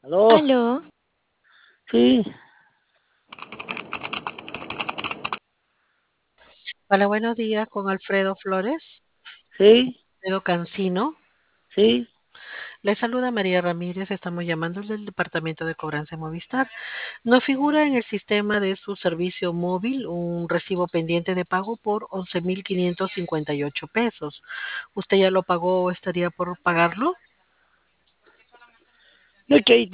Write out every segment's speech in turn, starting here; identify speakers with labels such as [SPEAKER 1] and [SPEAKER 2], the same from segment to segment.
[SPEAKER 1] ¿Aló?
[SPEAKER 2] Aló,
[SPEAKER 1] Sí,
[SPEAKER 3] Hola, buenos días con Alfredo Flores,
[SPEAKER 1] sí,
[SPEAKER 3] Alfredo Cancino.
[SPEAKER 1] sí.
[SPEAKER 3] Le saluda María Ramírez, estamos llamando del Departamento de Cobranza de Movistar. Nos figura en el sistema de su servicio móvil un recibo pendiente de pago por 11.558 pesos. ¿Usted ya lo pagó o estaría por pagarlo?
[SPEAKER 1] No es que ahí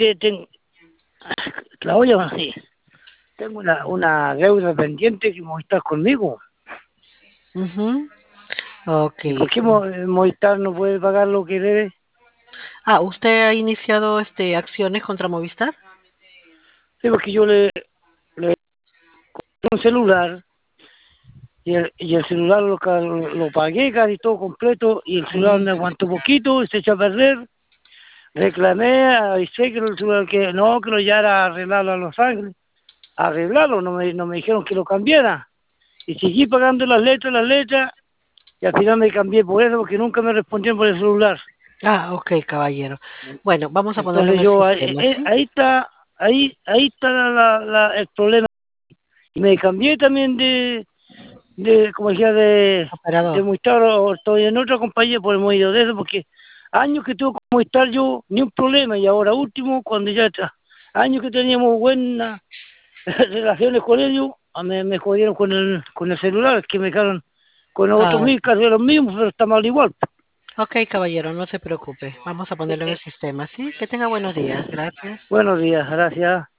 [SPEAKER 1] la oye, bueno, sí. Tengo una deuda pendiente que Movistar conmigo.
[SPEAKER 3] Ujú. Ok.
[SPEAKER 1] ¿Y por qué Movistar no puede pagar lo que debe?
[SPEAKER 3] ¿Usted ha iniciado acciones contra Movistar?
[SPEAKER 1] Sí, porque yo le un celular y el celular lo pagué casi todo completo y el celular
[SPEAKER 3] Ujú.
[SPEAKER 1] me aguantó poquito y se echó a perder. Reclamé, avisé que el celular que no, que lo llevara a arreglarlo a Los Ángeles. Arreglarlo, no me dijeron que lo cambiara. Y seguí pagando las letras. Y al final me cambié por eso porque nunca me respondían por el celular.
[SPEAKER 3] Ok, caballero. Bueno, vamos a ponerlo en
[SPEAKER 1] Entonces
[SPEAKER 3] el
[SPEAKER 1] yo,
[SPEAKER 3] sistema, ¿sí?
[SPEAKER 1] ahí está, ahí está el problema. Y me cambié también como decía, de
[SPEAKER 3] Operador.
[SPEAKER 1] Movistar, o estoy en otra compañía por el motivo de eso, porque años que tuve con Movistar yo, ni un problema, y ahora último, cuando ya está, años que teníamos buenas relaciones con ellos, me jodieron con el celular, que me dejaron con otros
[SPEAKER 3] Ah,
[SPEAKER 1] mil, casi los mismos, pero está mal igual.
[SPEAKER 3] Ok, caballero, no se preocupe. Vamos a ponerlo en el sistema, ¿sí? Que tenga buenos días. Gracias.
[SPEAKER 1] Buenos días, gracias.